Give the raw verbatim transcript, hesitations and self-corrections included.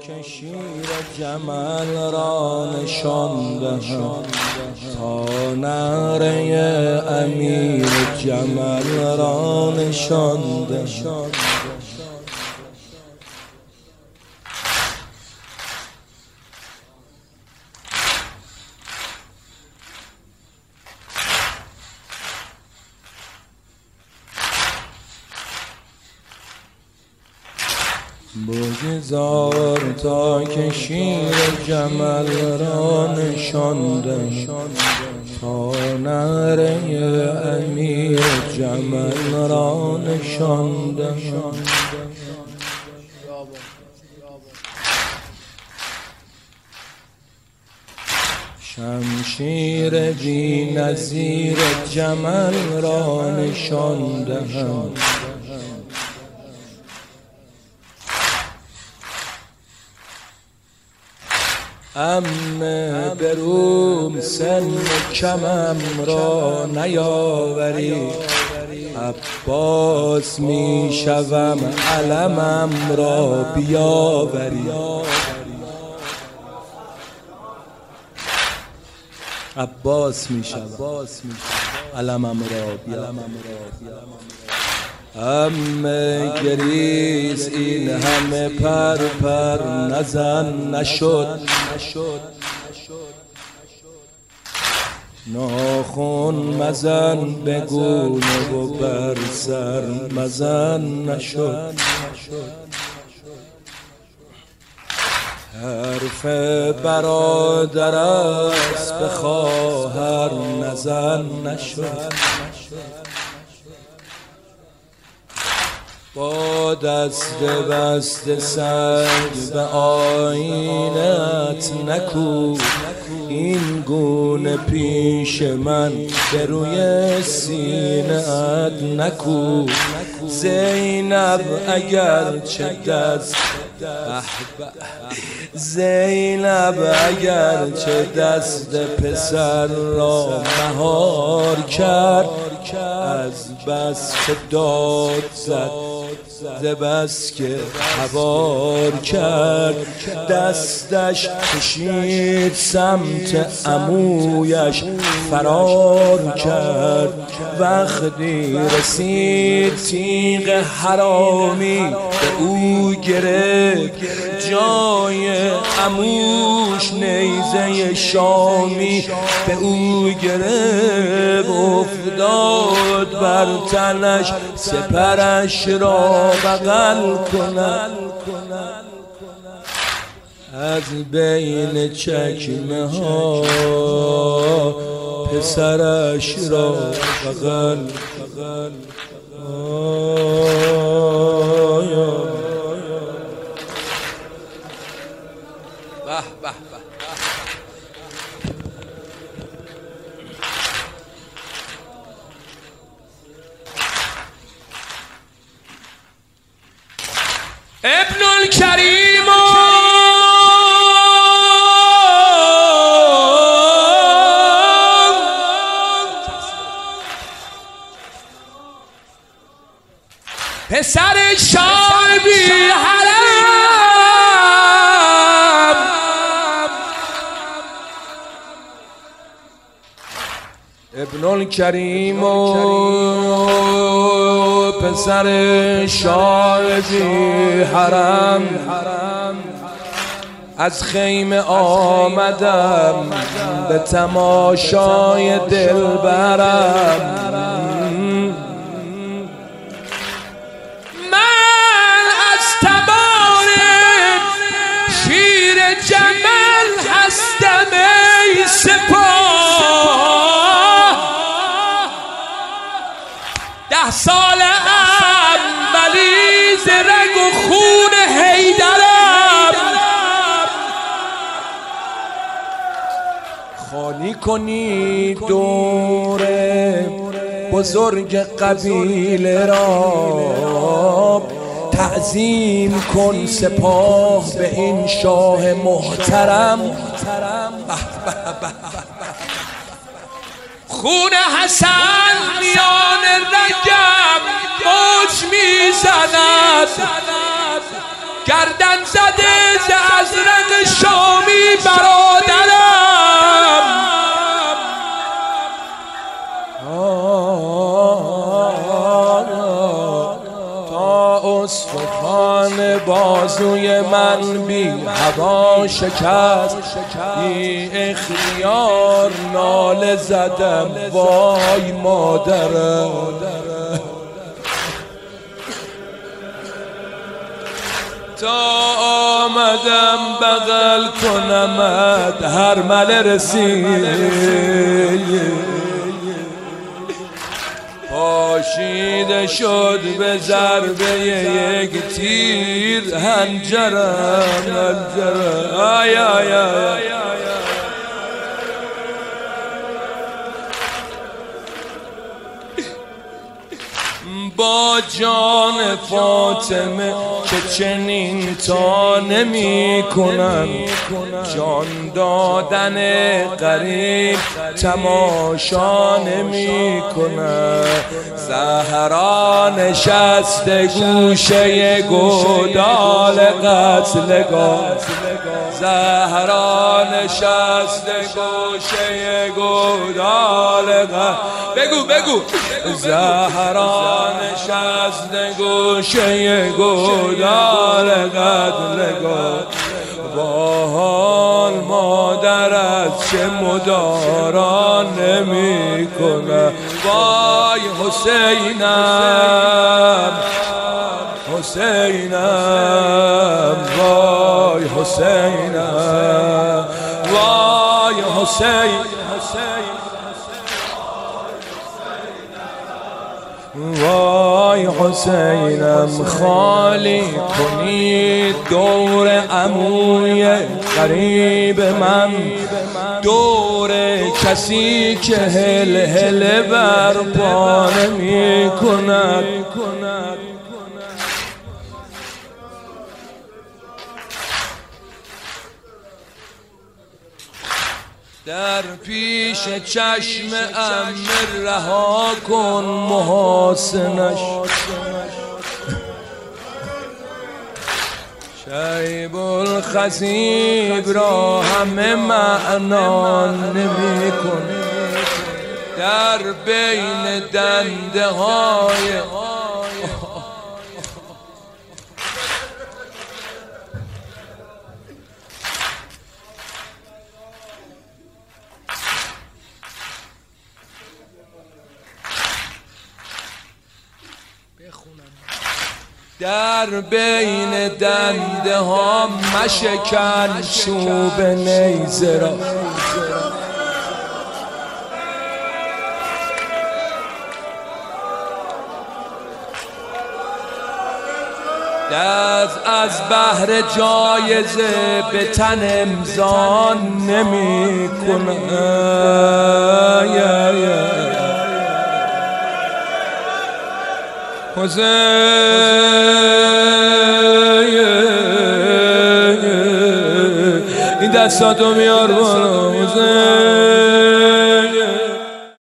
که شیر جمل را نشان دهم، تا نعره امیر جمل را نشان دهم. بگذار تا که شیر جمل را نشان دهم، تا نعره امیر جمل را نشان دهم. شمشیر بی نظیر جمل را نشان دهم، امه بروم سن کمم را نیاوری، عباس می شوم علمم را بیاوری. عباس می شوم علمم را بیاوری. امه گریز این همه پر پر نزن نشد، ناخن مزن به گونه و بر سر مزن نشد. حرف برادر است به خواهر نزن نشد. با دست بست سنگ به آینت نکوب، این گونه پیش من به روی سینه‌ات نکوب. زینب اگر چه دست زینب اگر چه دست پسر را مهار کرد، از بس که داد زد ز بس که حوار کرد. دستش کشید سمت عمویش فرار کرد، وقتی رسید تیغ حرامی به او گرفت، جای عموش نیزه شامی به او گرفت. افتاد بر تنش سپرش را بغل کند، از بین چکمه ها پسرش را بغل کند. ابن الکریم پسر شاه بی حرم، ابن الکریم پسر شاه بی حرم، از خیمه آمدم به تماشای دلبرم. من از تبار شیر جمل هستم ای سپاه، ده سال اولی ز رگ و خون حیدرم. خالی کنی دور بزرگ قبیله را، تعظیم کن سپاه به این شاه محترم. خون حسن میان رگم موج میزند، گردن زده ز ازرق شامی برادرم، تا استخوان بازوی من بی هوا شکست، بی اختیار ناله زدم وای مادرم. تا آمدم بغل کنمت هر مل رسید، پاشیده شد به ضربه یک تیر هنجرم هنجرم. آی آی آی با جان فاطمه که چنین تا نمی کنم، جان دادن غریب تماشا نمی کنم. زهرا نشسته گوشه گودال قتلگاه، زهرا نشسته گوشه گودال قتلگاه. بگو بگو زهرا نشسته گوشه گودال قتلگاه، با حال مادرت چه مدارا نمی کنه. وای حسینم حسینم وای حسینم وای حسین وای حسینم. خالی کنید دور عموی غریب من، دور کسی که هل هل برپا نمی کند. در پیش چشم امر رها کن محاسنش، شیب الخصیب را همه معنا نمی کن. در بین دنده های در بین دنده ها مشکن چوب نیزه را. دست از بهر جایزه به تن امضا نمی کنم. حسین این دستاتو میار بالا حسین.